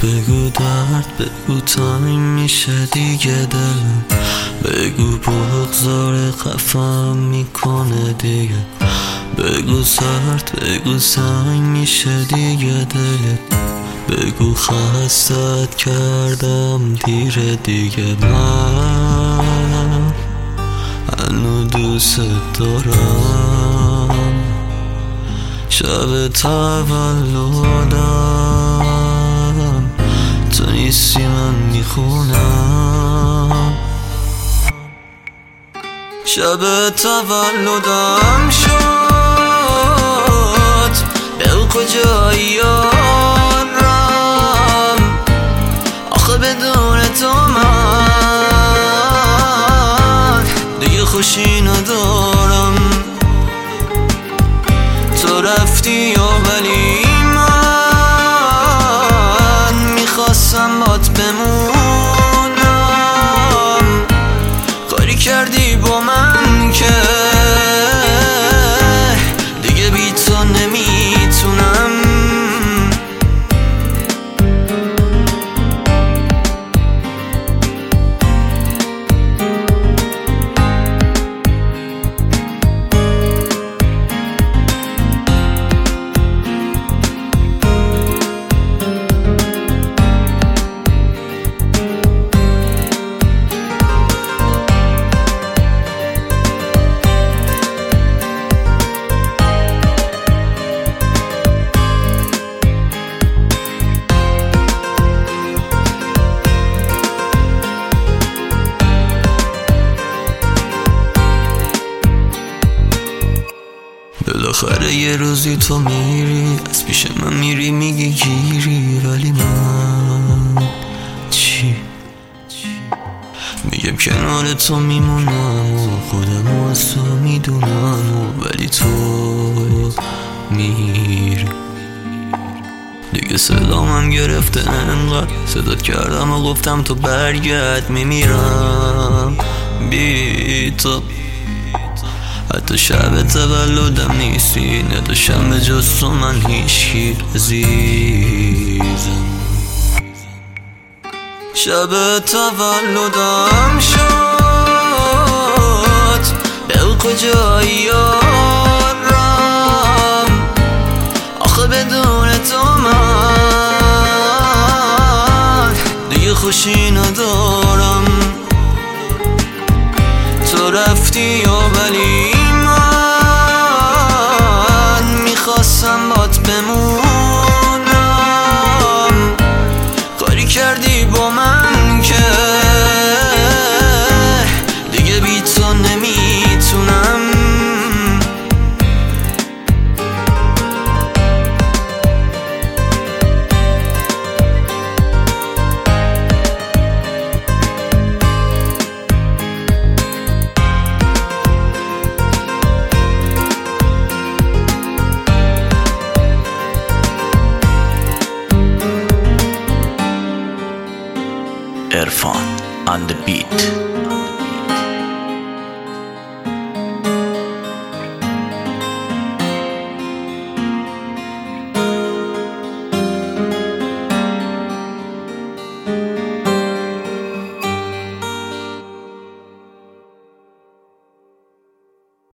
بگو درد، بگو تنگ میشه دیگه دلم، بگو بغضار خفم میکنه دیگه، بگو سرد، بگو سنگ میشه دیگه دلت، بگو خستت کردم دیر دیگه، من هنو دوست دارم. شب تولدم تو نیستی من میخونم، شب تولدم شد بگو کجایی یارم، آخه بدون تو من دیگه خوشی ندارم. تو رفتی یا ولی من میخواستم بات بمونم، کاری کردی با من که دیگه بی تو نمیتونم. بالاخره یه روزی تو میری از پیش من میری میگی گیری، ولی من چی؟ میگم کنار تو میمونم و خودمو از تو میدونم، ولی تو میری دیگه. صدامم گرفته انقدر صدات کردم و گفتم تو برگرد، میمیرم بی تو. حتی شب تولدم نیستی، نداشتم به جز تو من هیچکی عزیزم. شب تولدم شد بگو کجایی یارم، آخه بدون تو من دیگه خوشی ندارم. تو رفتی یا ولی من میخواستم بات بمونم، کاری کردی با من که دیگه بی تو نمیتونم. Irfan on the beat.